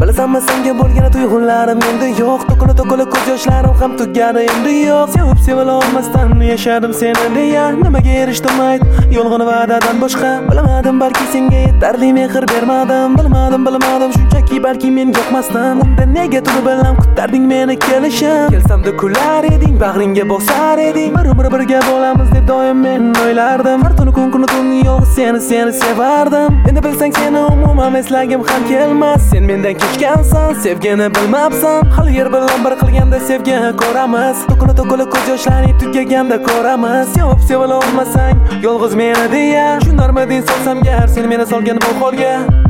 Bilasanmi senga bo'lgan tuyg'unlarim endi yo'q. To'kilib ko'z yoshlarim ham tugadi endi yo'q. Sevib sevila olmasdan yashadim seni deya. Nimaga erishdim ayt yolg'on va'dadan boshqa. Bilmadim balki senga yetarli mehr bermadim. Bilmadim shunchaki balki men yoqmasdim. Unda nega turib bilan kutarding meni kelishim. Kelsam-da kular eding, bag'ringga bosar eding. Bir birga bo'lamiz deb doim men o'ylardim. Har tuni kun yolg'iz seni sevardim. Endi bilsang seni umuman eslagim ham kelmas. Sen mendan kechgansan, sevgini bilmabsan. Hali yer bilan bir qilganda sevgi ko'ramiz. To'kilib ko'z yoshlaring tugaganda ko'ramiz. Sevib sevila olmasang yolg'iz meni deya. Tushunarmiding solsam gar sen meni solgan bu holga.